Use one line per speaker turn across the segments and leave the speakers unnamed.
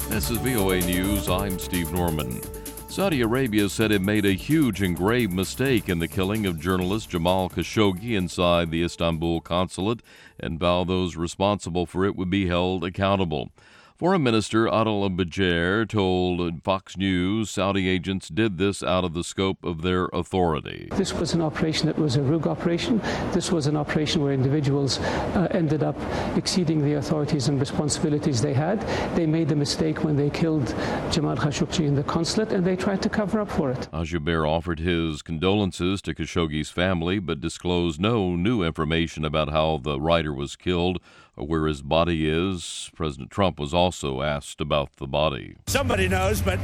This is VOA News. I'm Steve Norman. Saudi Arabia said it made a huge and grave mistake in the killing of journalist Jamal Khashoggi inside the Istanbul consulate and vowed those responsible for it would be held accountable. Foreign Minister Adel al-Jubeir told Fox News Saudi agents did this out of the scope of their authority.
This was an operation that was a rogue operation. This was an operation where individuals ended up exceeding the authorities and responsibilities they had. They made the mistake when they killed Jamal Khashoggi in the consulate, and they tried to cover up for it.
Al-Jubeir offered his condolences to Khashoggi's family, but disclosed no new information about how the writer was killed or where his body is. President Trump was also asked about the body.
Somebody knows, but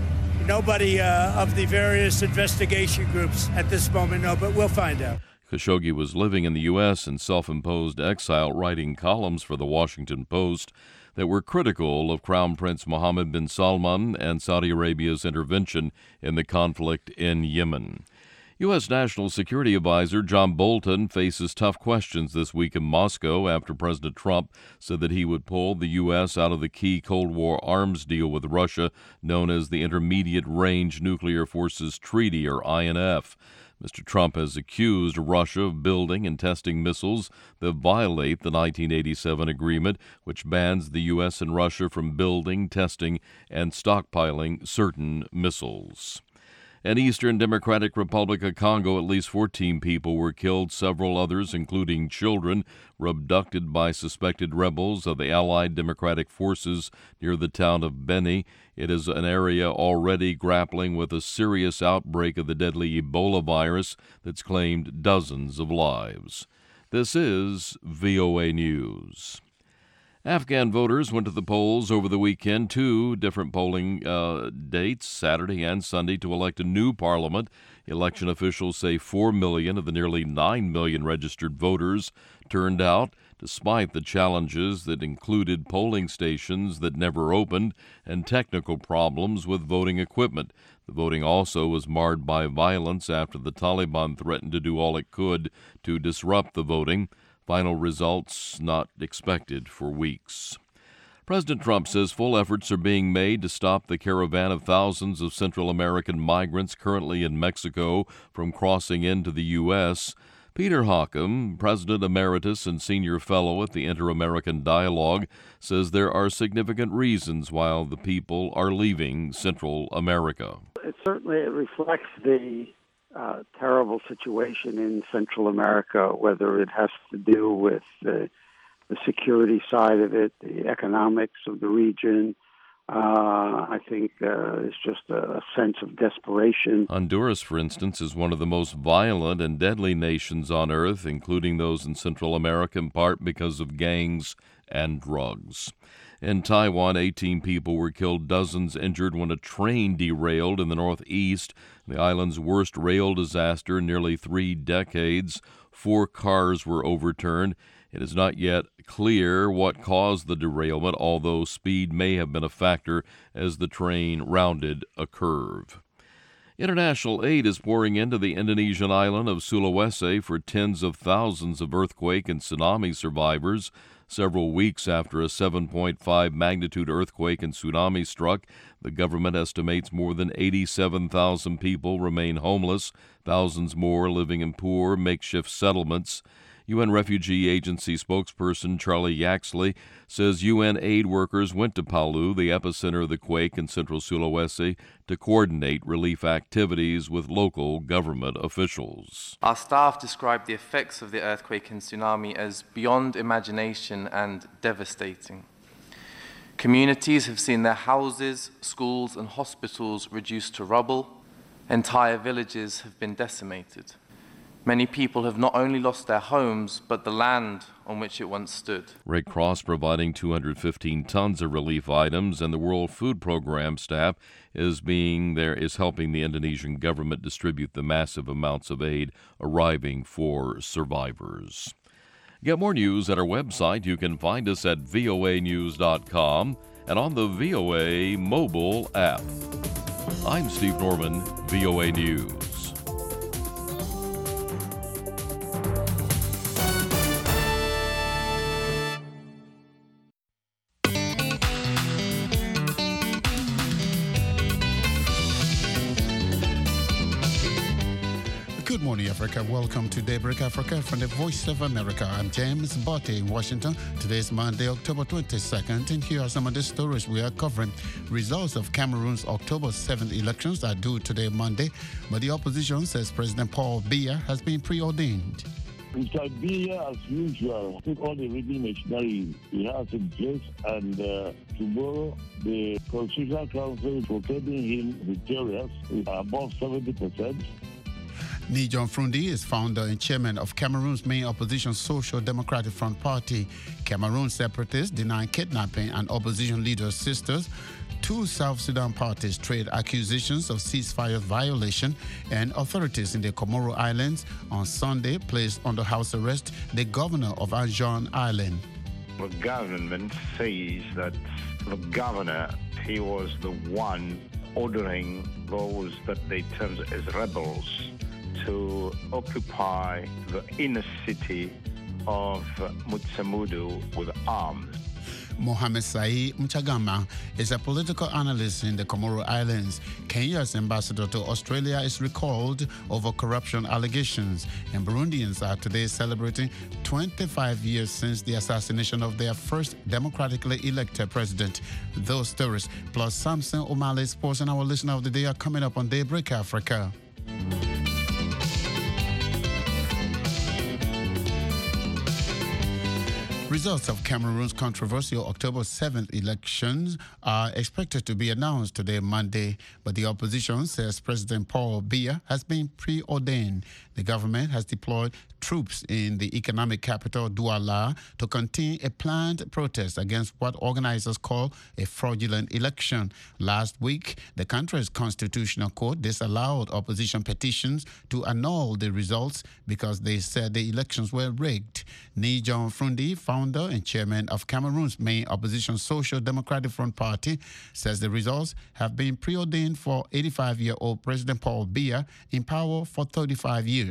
nobody of the various investigation groups at this moment know, but we'll find out.
Khashoggi was living in the U.S. in self-imposed exile, writing columns for the Washington Post that were critical of Crown Prince Mohammed bin Salman and Saudi Arabia's intervention in the conflict in Yemen. U.S. National Security Advisor John Bolton faces tough questions this week in Moscow after President Trump said that he would pull the U.S. out of the key Cold War arms deal with Russia, known as the Intermediate Range Nuclear Forces Treaty, or INF. Mr. Trump has accused Russia of building and testing missiles that violate the 1987 agreement, which bans the U.S. and Russia from building, testing, and stockpiling certain missiles. In Eastern Democratic Republic of Congo, at least 14 people were killed. Several others, including children, were abducted by suspected rebels of the Allied Democratic Forces near the town of Beni. It is an area already grappling with a serious outbreak of the deadly Ebola virus that's claimed dozens of lives. This is VOA News. Afghan voters went to the polls over the weekend, two different polling dates, Saturday and Sunday, to elect a new parliament. Election officials say 4 million of the nearly 9 million registered voters turned out, despite the challenges that included polling stations that never opened and technical problems with voting equipment. The voting also was marred by violence after the Taliban threatened to do all it could to disrupt the voting. Final results not expected for weeks. President Trump says full efforts are being made to stop the caravan of thousands of Central American migrants currently in Mexico from crossing into the U.S. Peter Hockham, President Emeritus and Senior Fellow at the Inter-American Dialogue, says there are significant reasons why the people are leaving Central America.
It certainly reflects the terrible situation in Central America, whether it has to do with the security side of it, the economics of the region. I think it's just a sense of desperation.
Honduras, for instance, is one of the most violent and deadly nations on earth, including those in Central America, in part because of gangs and drugs. In Taiwan, 18 people were killed, dozens injured when a train derailed in the northeast, the island's worst rail disaster in nearly 3 decades. 4 cars were overturned. It is not yet clear what caused the derailment, although speed may have been a factor as the train rounded a curve. International aid is pouring into the Indonesian island of Sulawesi for tens of thousands of earthquake and tsunami survivors. Several weeks after a 7.5 magnitude earthquake and tsunami struck, the government estimates more than 87,000 people remain homeless, thousands more living in poor makeshift settlements. UN Refugee Agency spokesperson Charlie Yaxley says UN aid workers went to Palu, the epicenter of the quake in central Sulawesi, to coordinate relief activities with local government officials.
Our staff described the effects of the earthquake and tsunami as beyond imagination and devastating. Communities have seen their houses, schools, and hospitals reduced to rubble. Entire villages have been decimated. Many people have not only lost their homes, but the land on which it once stood.
Red Cross providing 215 tons of relief items, and the World Food Program staff is helping the Indonesian government distribute the massive amounts of aid arriving for survivors. Get more news at our website. You can find us at voanews.com and on the VOA mobile app. I'm Steve Norman, VOA News.
morning, Africa. Welcome to Daybreak Africa from the Voice of America. I'm James Botte in Washington. Today is Monday, October 22nd, and here are some of the stories we are covering. Results of Cameroon's October 7th elections are due today, Monday, but the opposition says President Paul Biya has been preordained.
Mr. Biya, as usual, took all the reading machinery he has in place, and tomorrow the Constitutional Council is proclaiming him victorious with above 70%.
Nijon Frundi is founder and chairman of Cameroon's main opposition Social Democratic Front Party. Cameroon separatists deny kidnapping and opposition leaders' sisters. Two South Sudan parties trade accusations of ceasefire violation, and authorities in the Comoro Islands on Sunday placed under house arrest the governor of Anjouan Island.
The government says that the governor, he was the one ordering those that they termed as rebels to occupy the inner city of Mutsamudu with arms.
Mohamed Sai Mchagama is a political analyst in the Comoro Islands. Kenya's ambassador to Australia is recalled over corruption allegations, and Burundians are today celebrating 25 years since the assassination of their first democratically elected president. Those stories, plus Samson O'Malley Sports and our listener of the day, are coming up on Daybreak Africa. Results of Cameroon's controversial October 7th elections are expected to be announced today, Monday, but the opposition says President Paul Biya has been preordained. The government has deployed troops in the economic capital, Douala, to contain a planned protest against what organizers call a fraudulent election. Last week, the country's constitutional court disallowed opposition petitions to annul the results because they said the elections were rigged. Nijon Frundi, founder and chairman of Cameroon's main opposition Social Democratic Front Party, says the results have been preordained for 85-year-old President Paul Biya in power for 35 years.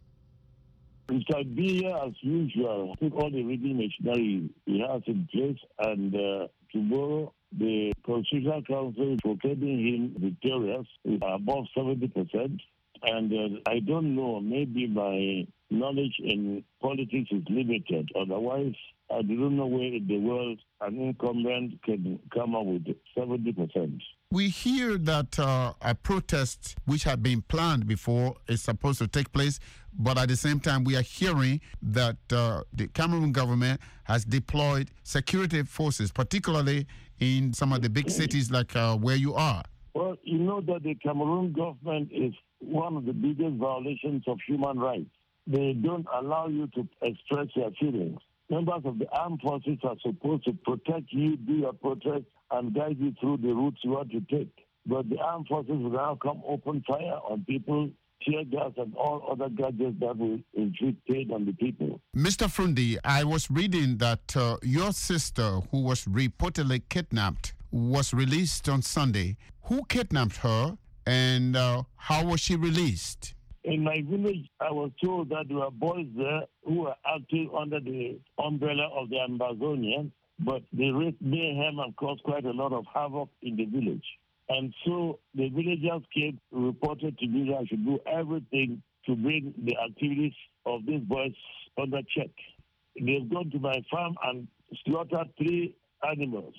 Mr. Biya, as usual, took all the reading machinery he has in place, and tomorrow the Constitutional Council is proclaiming him victorious with above 70%. And I don't know, maybe my knowledge in politics is limited. Otherwise, I don't know where in the world an incumbent can come up with 70%.
We hear that a protest which had been planned before is supposed to take place, but at the same time we are hearing that the Cameroon government has deployed security forces, particularly in some of the big cities like where you are.
Well, you know that the Cameroon government is one of the biggest violations of human rights. They don't allow you to express your feelings. Members of the armed forces are supposed to protect you, do your protest, and guide you through the routes you want to take. But the armed forces will now come open fire on people, tear gas, and all other gadgets that will inflict pain on the people.
Mr. Frundi, I was reading that your sister, who was reportedly kidnapped, was released on Sunday. Who kidnapped her, and how was she released?
In my village, I was told that there were boys there who were acting under the umbrella of the Amazonians, but they raised mayhem and caused quite a lot of havoc in the village. And so the villagers came, reported to me that I should do everything to bring the activities of these boys under check. They've gone to my farm and slaughtered 3 animals,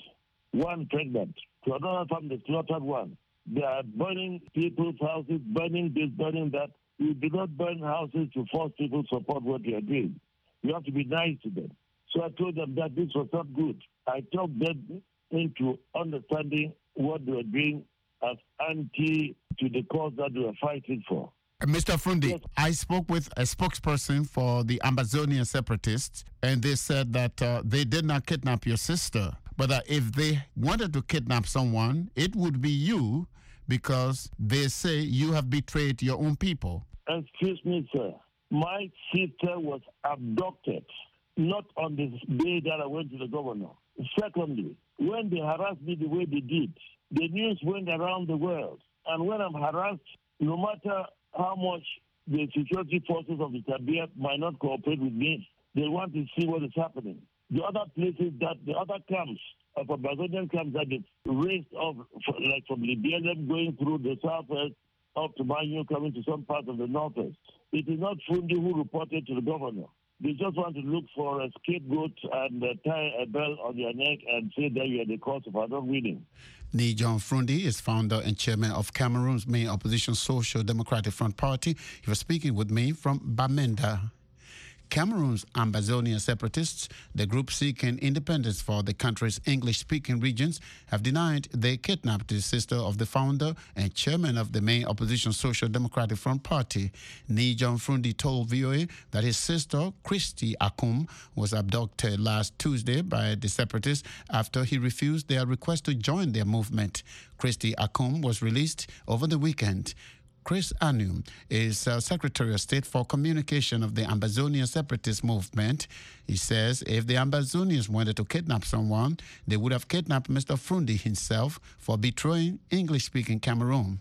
1 pregnant. To another farm, they slaughtered 1. They are burning people's houses, burning this, burning that. We do not burn houses to force people to support what we are doing. We have to be nice to them. So I told them that this was not good. I talked them into understanding what they were doing as anti to the cause that they were fighting for.
Mr. Frundi,
Yes.
I spoke with a spokesperson for the Amazonian separatists, and they said that they did not kidnap your sister, but that if they wanted to kidnap someone, it would be you, because they say you have betrayed your own people.
Excuse me, sir. My sister was abducted, not on the day that I went to the governor. Secondly, when they harassed me the way they did, the news went around the world. And when I'm harassed, no matter how much the security forces of the Tabia might not cooperate with me, they want to see what is happening. The other places the other camps of Amazonian camps that they raised off, like from Libya, going through the southwest, up to Banyu, coming to some parts of the northwest. It is not Frundi who reported to the governor. They just want to look for a scapegoat and tie a bell on their neck and say that you are the cause of our not winning.
Ni John Frundi is founder and chairman of Cameroon's main opposition Social Democratic Front Party. He was speaking with me from Bamenda. Cameroon's Ambazonia separatists, the group seeking independence for the country's English-speaking regions, have denied they kidnapped the sister of the founder and chairman of the main opposition Social Democratic Front Party. Ni John Frundi told VOA that his sister, Christy Akum, was abducted last Tuesday by the separatists after he refused their request to join their movement. Christy Akum was released over the weekend. Chris Anu is Secretary of State for Communication of the Ambazonia separatist movement. He says if the Ambazonians wanted to kidnap someone, they would have kidnapped Mr. Frundi himself for betraying English-speaking Cameroon.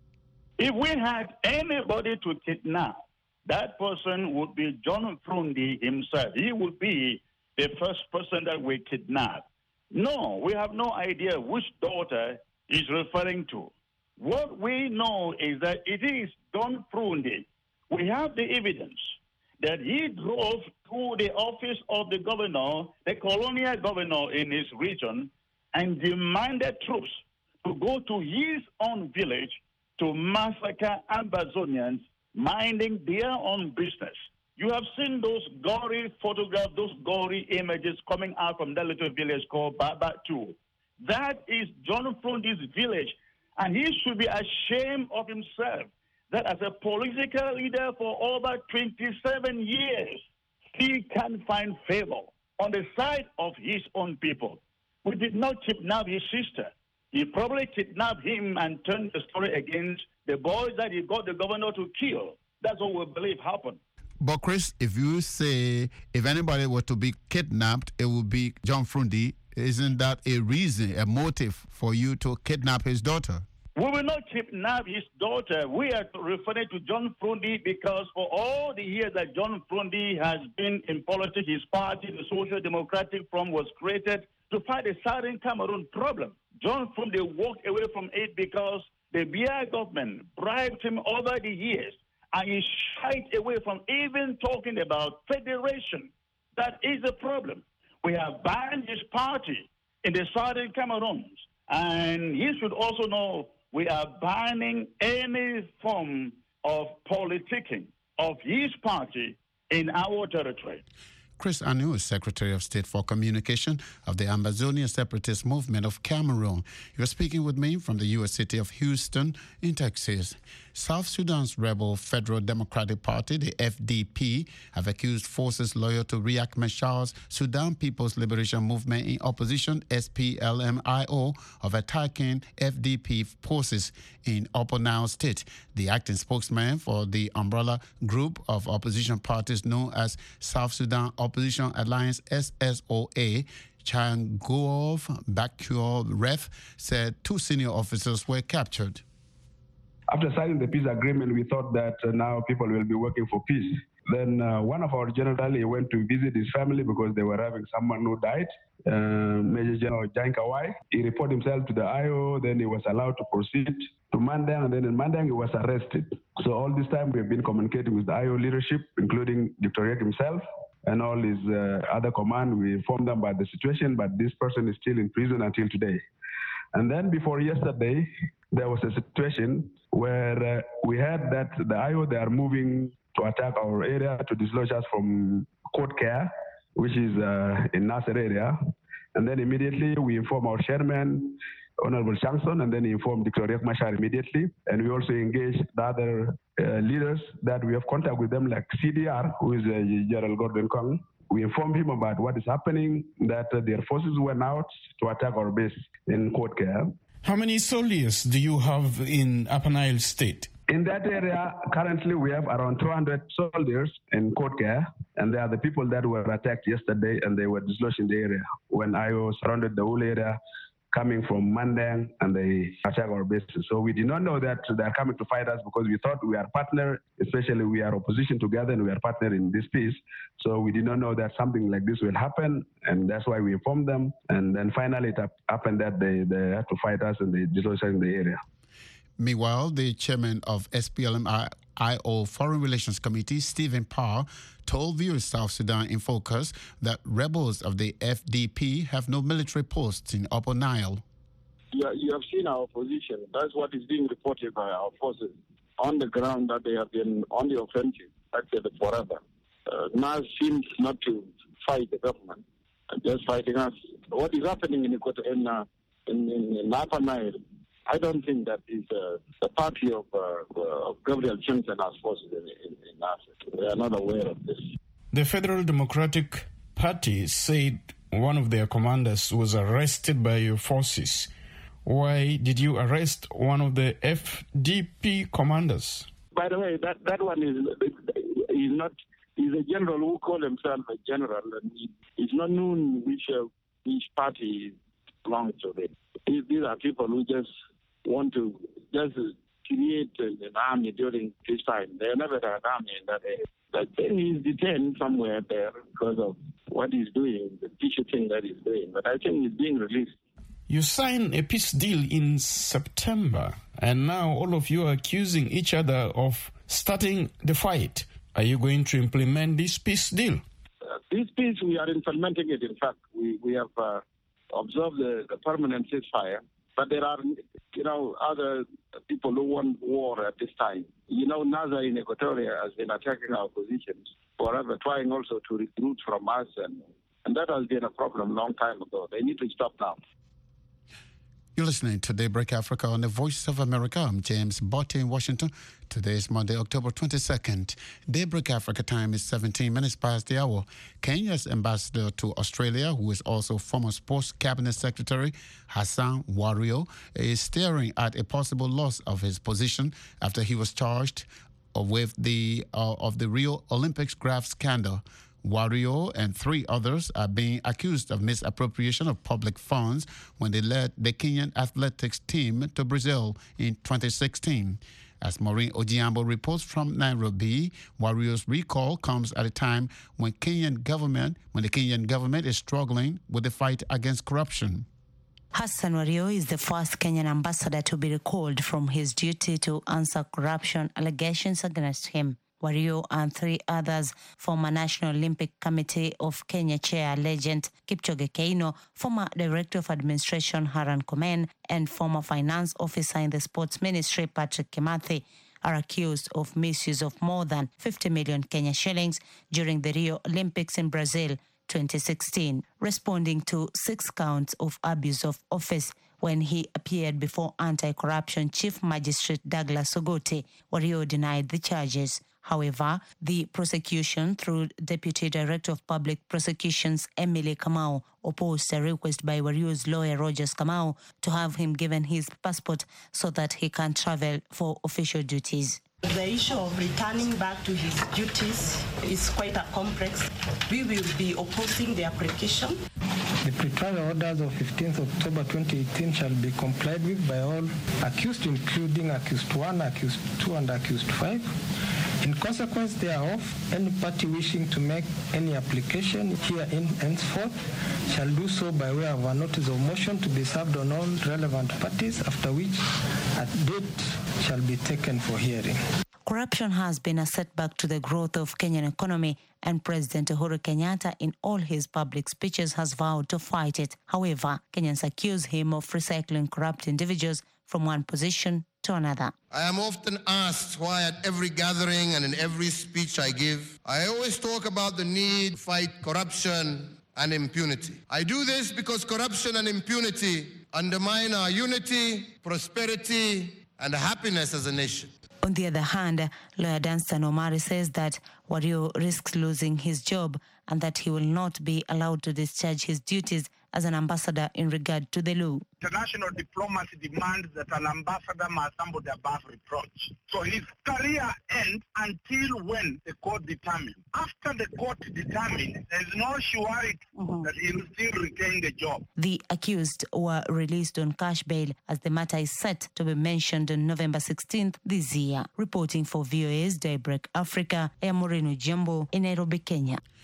If we had anybody to kidnap, that person would be John Frundi himself. He would be the first person that we kidnap. No, we have no idea which daughter he's referring to. What we know is that it is John Frundi. We have the evidence that he drove to the office of the governor, the colonial governor in his region, and demanded troops to go to his own village to massacre Ambazonians minding their own business. You have seen those gory photographs, those gory images coming out from that little village called Babatu. That is John Frundi's village. And he should be ashamed of himself that as a political leader for over 27 years, he can find favor on the side of his own people. We did not kidnap his sister. He probably kidnapped him and turned the story against the boys that he got the governor to kill. That's what we believe happened.
But Chris, if you say if anybody were to be kidnapped, it would be John Frundi, isn't that a reason, a motive for you to kidnap his daughter?
We will not kidnap his daughter. We are referring to John Frundi because for all the years that John Frundi has been in politics, his party, the Social Democratic Front, was created to fight the Southern Cameroon problem. John Frundi walked away from it because the Biya government bribed him over the years, and he shied away from even talking about federation. That is the problem. We have banned his party in the Southern Cameroon, and he should also know we are banning any form of politicking of his party in our territory.
Chris Anu is Secretary of State for Communication of the Ambazonia Separatist Movement of Cameroon. You're speaking with me from the U.S. city of Houston in Texas. South Sudan's rebel Federal Democratic Party, the FDP, have accused forces loyal to Riek Machar's Sudan People's Liberation Movement in opposition, SPLM-IO, of attacking FDP forces in Upper Nile State. The acting spokesman for the umbrella group of opposition parties known as South Sudan Opposition Alliance, SSOA, Changov Bakur Ref, said 2 senior officers were captured.
After signing the peace agreement, we thought that now people will be working for peace. Then one of our generals, he went to visit his family because they were having someone who died, Major General Jankawai. He reported himself to the IO, then he was allowed to proceed to Mandang, and then in Mandang he was arrested. So all this time we have been communicating with the IO leadership, including Dr. Riek himself, and all his other command. We informed them about the situation, but this person is still in prison until today. And then before yesterday, there was a situation where we heard that the IO, they are moving to attack our area to dislodge us from Court Care, which is in Nasser area. And then immediately we inform our chairman, Honorable Changson, and then he informed Dr. Riek Machar immediately. And we also engaged the other leaders that we have contact with them, like CDR, who is Gerald Gordon Kong. We informed him about what is happening, that their forces went out to attack our base in Court Care.
How many soldiers do you have in Upper Nile State?
In that area, currently we have around 200 soldiers in Court Care, and they are the people that were attacked yesterday and they were dislodged in the area when IO surrounded the whole area coming from Mandang, and they attack our bases. So we did not know that they are coming to fight us because we thought we are partner, especially we are opposition together and we are partner in this peace. So we did not know that something like this will happen, and that's why we informed them. And then finally it happened that they had to fight us and they dislodged us in the area.
Meanwhile, the chairman of SPLM-IO Foreign Relations Committee, Stephen Parr, told viewers South Sudan in Focus that rebels of the FDP have no military posts in Upper Nile.
You have seen our position. That's what is being reported by our forces on the ground, that they have been on the offensive actually forever. Now seems not to fight the government, just fighting us. What is happening in Upper Nile, I don't think that is the party of Gabriel Chance and our forces in Africa. They are not aware of this.
The Federal Democratic Party said one of their commanders was arrested by your forces. Why did you arrest one of the FDP commanders?
By the way, that one is not. He's a general who called himself a general, and it's not known which party belongs to. These are people who just want to create an army during this time. They never had an army in that area. But then he's detained somewhere there because of what he's doing, the teacher thing that he's doing. But I think he's being released.
You signed a peace deal in September, and now all of you are accusing each other of starting the fight. Are you going to implement this peace deal?
This peace, we are implementing it. In fact, we have observed the permanent ceasefire. But there are, other people who want war at this time. NASA in Equatoria has been attacking our positions forever, trying also to recruit from us. And that has been a problem a long time ago. They need to stop now.
You're listening to Daybreak Africa on the Voice of America. I'm James Botte in Washington. Today is Monday, October 22nd. Daybreak Africa time is 17 minutes past the hour. Kenya's ambassador to Australia, who is also former Sports Cabinet Secretary, Hassan Wario, is staring at a possible loss of his position after he was charged with the Rio Olympics graft scandal. Wario and 3 others are being accused of misappropriation of public funds when they led the Kenyan athletics team to Brazil in 2016. As Maureen Ojiambo reports from Nairobi, Wario's recall comes at a time when the Kenyan government is struggling with the fight against corruption.
Hassan Wario is the first Kenyan ambassador to be recalled from his duty to answer corruption allegations against him. Wario and 3 others, former National Olympic Committee of Kenya Chair Legend Kipchoge Keino, former Director of Administration Haran Komen, and former Finance Officer in the Sports Ministry Patrick Kimathi, are accused of misuse of more than 50 million Kenya shillings during the Rio Olympics in Brazil 2016, responding to 6 counts of abuse of office. When he appeared before Anti-Corruption Chief Magistrate Douglas Ogote, Wario denied the charges. However, the prosecution, through Deputy Director of Public Prosecutions Emily Kamau, opposed a request by Wario's lawyer Rogers Kamau to have him given his passport so that he can travel for official duties.
The issue of returning back to his duties is quite a complex. We will be opposing the application.
The pretrial orders of 15th October 2018 shall be complied with by all accused, including accused 1, accused 2, and accused 5. In consequence thereof, any party wishing to make any application herein henceforth shall do so by way of a notice of motion to be served on all relevant parties, after which a date shall be taken for hearing.
Corruption has been a setback to the growth of Kenyan economy, and President Uhuru Kenyatta in all his public speeches has vowed to fight it. However, Kenyans accuse him of recycling corrupt individuals from one position to another.
I am often asked why at every gathering and in every speech I give, I always talk about the need to fight corruption and impunity. I do this because corruption and impunity undermine our unity, prosperity, and happiness as a nation.
On the other hand, lawyer Danstan Omari says that Wario risks losing his job and that he will not be allowed to discharge his duties as an ambassador in regard to the law.
International diplomacy demands that an ambassador must humble above reproach. So his career ends until when the court determines. After the court determines, there is no surety that he will still retain the job.
The accused were released on cash bail as the matter is set to be mentioned on November 16th this year. Reporting for VOA's Daybreak Africa, I am Maureen Ojiambo in Nairobi, Kenya.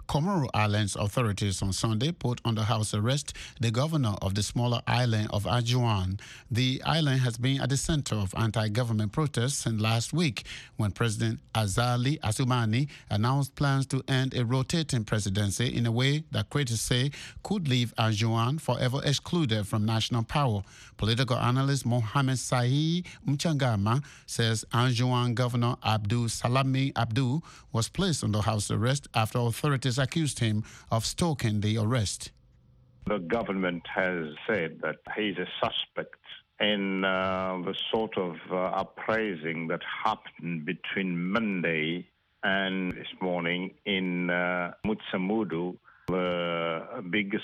Comoro Islands authorities on Sunday put under house arrest the governor of the smaller island of Anjouan. The island has been at the center of anti-government protests since last week when President Azali Assoumani announced plans to end a rotating presidency in a way that critics say could leave Anjouan forever excluded from national power. Political analyst Mohamed Sahi Mchangama says Anjouan Governor Abdul Salami Abdul was placed under house arrest after authorities accused him of stalking the arrest.
The government has said that he's a suspect in the sort of uprising that happened between Monday and this morning in Mutsamudu, the biggest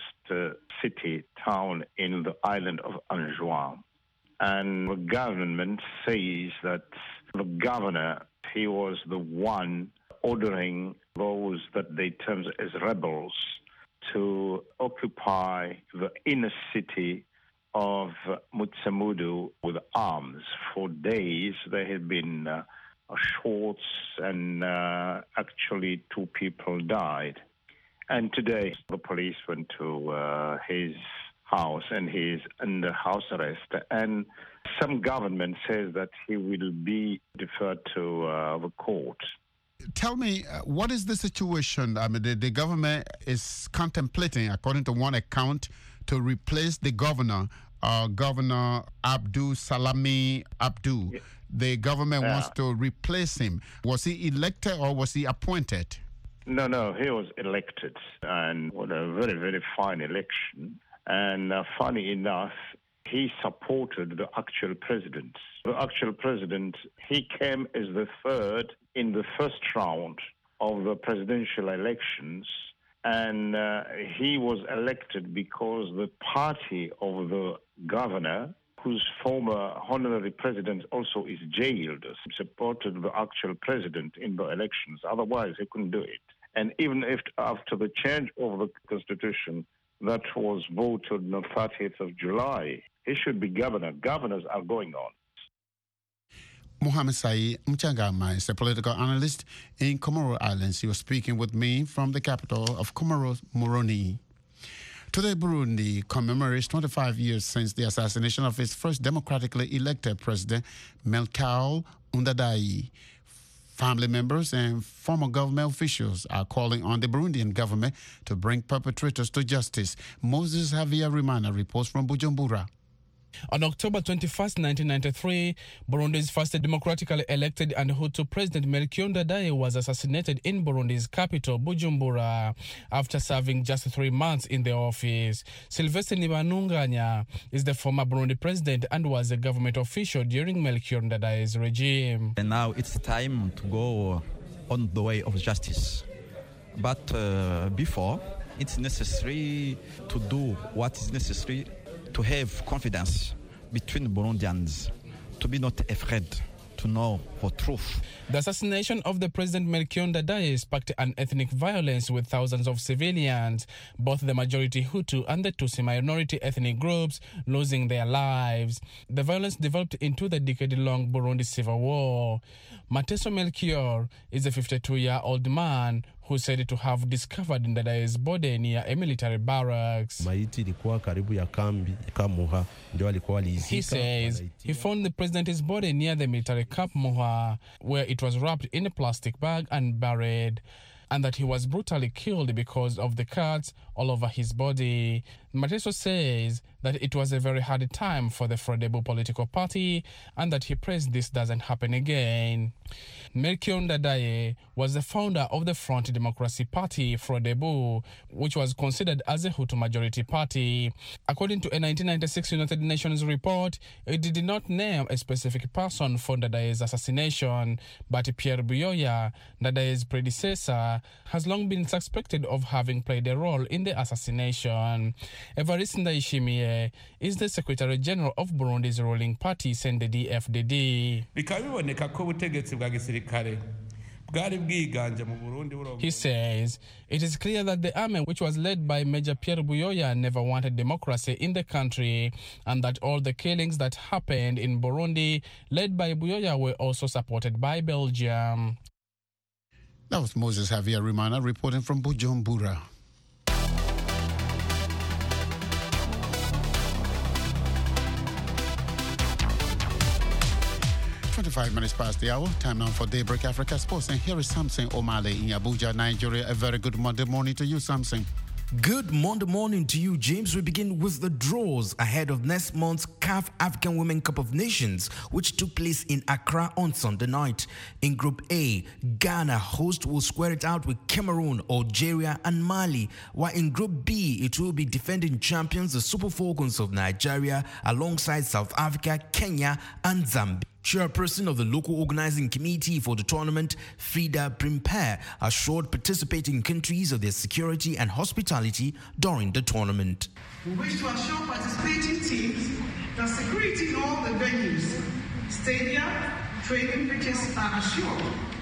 town in the island of Anjouan. And the government says that the governor, he was the one ordering those that they term as rebels to occupy the inner city of Mutsamudu with arms. For days there had been shots and actually 2 people died. And today the police went to his house and he's under house arrest. And some government says that he will be deferred to the court.
Tell me, what is the situation? I mean, the government is contemplating, according to one account, to replace the governor, Governor Abdul Salami Abdul. Yeah. The government wants to replace him. Was he elected or was he appointed?
No, he was elected, and what a very, very fine election. And funny enough, he supported the actual president. The actual president, he came as the third in the first round of the presidential elections, and he was elected because the party of the governor, whose former honorary president also is jailed, supported the actual president in the elections. Otherwise, he couldn't do it. And even if after the change of the constitution that was voted on the 30th of July, he should be governor. Governors are going on.
Mohamed Sahi Mchangama is a political analyst in Comoro Islands. He was speaking with me from the capital of Comoros, Moroni. Today, Burundi commemorates 25 years since the assassination of its first democratically elected president, Melchior Ndadaye. Family members and former government officials are calling on the Burundian government to bring perpetrators to justice. Moses Javier Rimana reports from Bujumbura.
On October 21st, 1993, Burundi's first democratically elected and Hutu president Melchior Ndadaye was assassinated in Burundi's capital, Bujumbura, after serving just 3 months in the office. Sylvestre Nibanunganya is the former Burundi president and was a government official during Melchior Ndadaye's regime.
And now it's time to go on the way of justice. But before, it's necessary to do what is necessary to have confidence between Burundians, to be not afraid to know the truth.
The assassination of the president Melchior Ndadaye sparked an ethnic violence with thousands of civilians, both the majority Hutu and the Tutsi minority ethnic groups losing their lives. The violence developed into the decade-long Burundi civil war. Mateso Melchior is a 52-year-old man who said to have discovered Ndadaye's body near a military barracks. He says he found the president's body near the military camp Muha, where it was wrapped in a plastic bag and buried, and that he was brutally killed because of the cuts all over his body. Mateso says that it was a very hard time for the Frodebu political party and that he prays this doesn't happen again. Melchior Ndadaye was the founder of the Front Democracy Party, Frodebu, which was considered as a Hutu majority party. According to a 1996 United Nations report, it did not name a specific person for Ndadaye's assassination, but Pierre Buyoya, Ndadaye's predecessor, has long been suspected of having played a role in the assassination. Evariste Ndayishimiye is the Secretary General of Burundi's ruling party, CNDD-FDD. He says it is clear that the army, which was led by Major Pierre Buyoya, never wanted democracy in the country, and that all the killings that happened in Burundi, led by Buyoya, were also supported by Belgium.
That was Moses Javier Rimana reporting from Bujumbura. 25 minutes past the hour. Time now for Daybreak Africa Sports. And here is Samson Omale in Abuja, Nigeria. A very good Monday morning to you, Samson.
Good Monday morning to you, James. We begin with the draws ahead of next month's CAF African Women Cup of Nations, which took place in Accra on Sunday night. In Group A, Ghana, host, will square it out with Cameroon, Algeria, and Mali, while in Group B, it will be defending champions, the Super Falcons of Nigeria, alongside South Africa, Kenya, and Zambia. Chairperson of the local organizing committee for the tournament, Frida Primper, assured participating countries of their security and hospitality during the tournament.
We wish to assure participating teams that security in all the venues, stadia, training pitches are assured.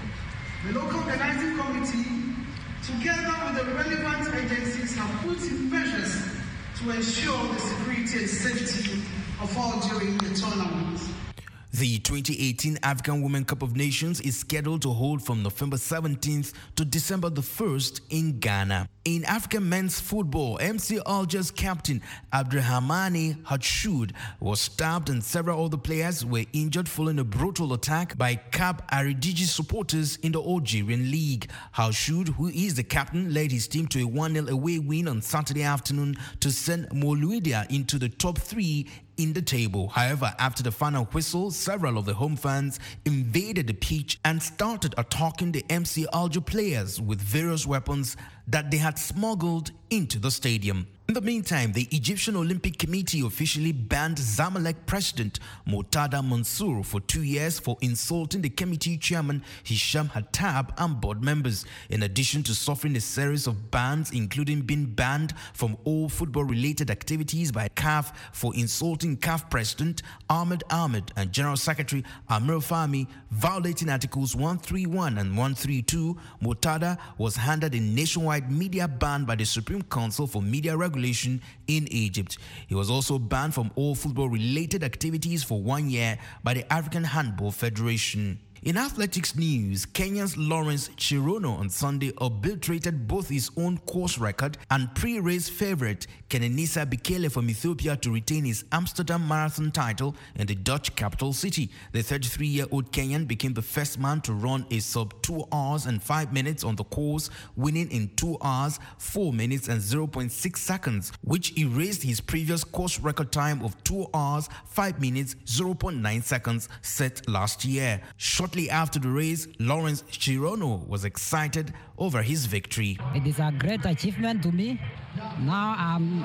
The local organizing committee, together with the relevant agencies, have put in measures to ensure the security and safety of all during the tournament.
The 2018 African Women Cup of Nations is scheduled to hold from November 17th to December the 1st in Ghana. In African men's football, MC Alger's captain Abdurrahmane Hatshoud was stabbed and several other players were injured following a brutal attack by Cap Aridigi supporters in the Algerian League. Hatshoud, who is the captain, led his team to a 1-0 away win on Saturday afternoon to send Moluidia into the top 3 in the table. However, after the final whistle, several of the home fans invaded the pitch and started attacking the MC Alger players with various weapons that they had smuggled into the stadium. In the meantime, the Egyptian Olympic Committee officially banned Zamalek president Murtada Mansour for 2 years for insulting the committee chairman Hisham Hattab and board members, in addition to suffering a series of bans, including being banned from all football-related activities by CAF for insulting CAF president Ahmed Ahmed and General Secretary Amir Fahmy, violating Articles 131 and 132. Murtada was handed a nationwide media ban by the Supreme Council for Media Regulation in Egypt. He was also banned from all football-related activities for 1 year by the African Handball Federation. In athletics news, Kenya's Lawrence Chirono on Sunday obliterated both his own course record and pre-race favorite Kenenisa Bekele from Ethiopia to retain his Amsterdam Marathon title in the Dutch capital city. The 33-year-old Kenyan became the first man to run a sub 2 hours and 5 minutes on the course, winning in 2 hours, 4 minutes and 0.6 seconds, which erased his previous course record time of 2 hours, 5 minutes, 0.9 seconds set last year. Shortly after the race, Lawrence Chirono was excited over his victory.
It is a great achievement to me. Now I'm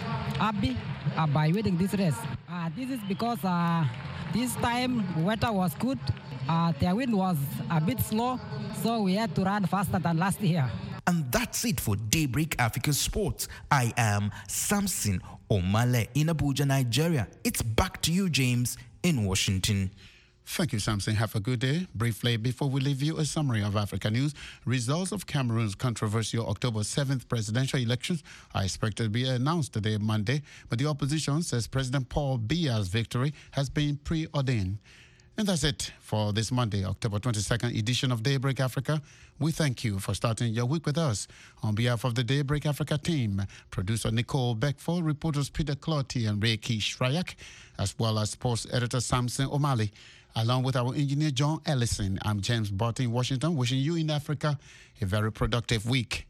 happy by winning this race. This is because this time weather was good. The wind was a bit slow, so we had to run faster than last year.
And that's it for Daybreak Africa Sports. I am Samson Omale in Abuja, Nigeria. It's back to you, James, in Washington.
Thank you, Samson. Have a good day. Briefly, before we leave you, a summary of Africa news. Results of Cameroon's controversial October 7th presidential elections are expected to be announced today, Monday, but the opposition says President Paul Biya's victory has been preordained. And that's it for this Monday, October 22nd edition of Daybreak Africa. We thank you for starting your week with us. On behalf of the Daybreak Africa team, producer Nicole Beckford, reporters Peter Clotty and Reiki Shrayak, as well as sports editor Samson Omale, along with our engineer John Ellison. I'm James Barton in Washington, wishing you in Africa a very productive week.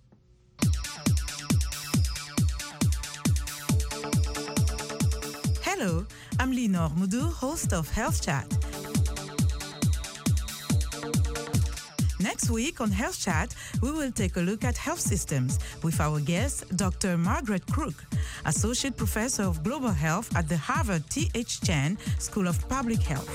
Hello, I'm Lenore Mudu, host of Health Chat. Next week on Health Chat, we will take a look at health systems with our guest, Dr. Margaret Crook, Associate Professor of Global Health at the Harvard T.H. Chan School of Public Health.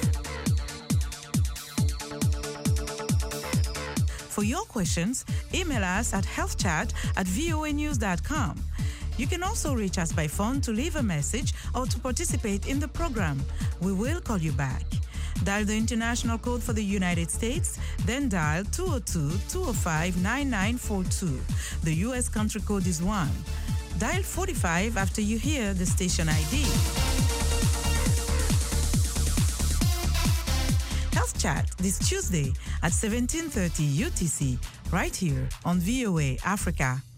For your questions, email us at healthchat@voanews.com. You can also reach us by phone to leave a message or to participate in the program. We will call you back. Dial the international code for the United States, then dial 202-205-9942. The U.S. country code is 1. Dial 45 after you hear the station ID. Health Chat this Tuesday at 17:30 UTC, right here on VOA Africa.